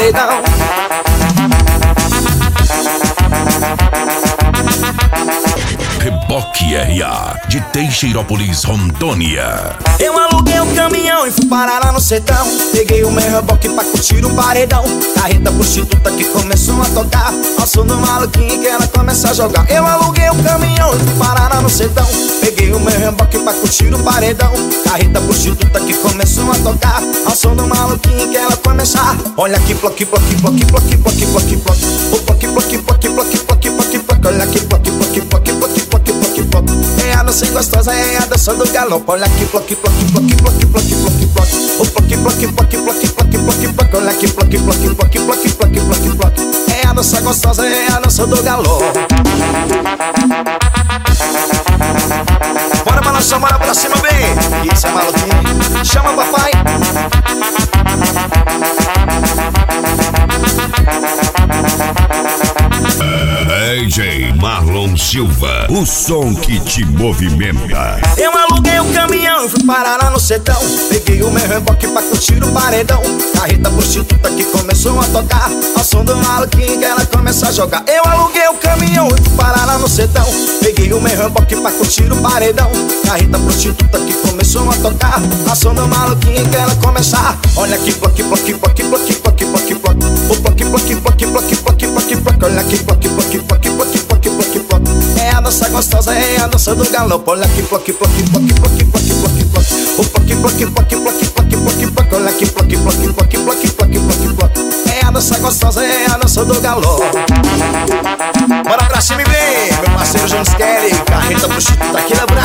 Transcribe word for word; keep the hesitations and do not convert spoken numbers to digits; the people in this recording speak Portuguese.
paredão. Reboque R A, de Teixeirópolis, Rondônia. Eu aluguei um caminhão e fui parar lá no sertão. Peguei o meu reboque pra curtir o paredão. Carreta prostituta que começou a tocar ao som do maluquinho que ela começa a jogar. Eu aluguei um caminhão e fui parar lá no sertão. Peguei o meu reboque pra curtir o paredão. Carreta prostituta que começou a tocar ao som do maluquinho que ela começa a... Olha aqui, ploque, ploque, ploque, ploque, ploque, ploque, ploque. O ploque, ploque, ploque, ploque, ploque, ploque, ploque. Olha aqui, ploque, ploque, ploque, ploque, ploque, ploque, ploque. É a dança gostosa, é a dança do galope. Olha aqui, ploque, ploque, ploque, ploque, ploque, ploque, ploque. O ploque, ploque, ploque, ploque, ploque, ploque, ploque. Olha aqui, ploque, ploque, ploque, ploque, ploque, ploque, ploque. É a dança gostosa, é a dança do galope. Bora balançar, bora pra cima, bem. Isso é maluquinho. Chama papai. D J Marlon Silva, o som que te movimenta. Eu aluguei o caminhão e fui parar lá no sertão. Peguei o meu reboque pra curtir o paredão. Carreta prostituta que começou a tocar ao som do maluquinho que ela começa a jogar. Eu aluguei o caminhão e fui parar lá no sertão. Peguei o meu reboque pra curtir o paredão. Carreta prostituta que começou a tocar ao som do maluquinho que ela começa a... Olha aqui, ploque, ploque, ploque, ploque, ploque, ploque, ploque. O ploque, ploque, ploque, ploque, ploque, ploque, ploque. Olha aqui, ploque, ploque, ploque, ploque, ploque, ploque, ploque. É a dança gostosa, é a dança do galope. Olha aqui, ploque, ploque, ploque, ploque, ploque, ploque, ploque. O ploque, ploque, ploque, ploque, ploque, ploque, ploque. Olha aqui, ploque, ploque, ploque, ploque, ploque, ploque, ploque. É a dança gostosa, é a dança do galope. Bora pra cima e vem, meu parceiro Jones Kelly. Carreta prostituta aqui na Brasil.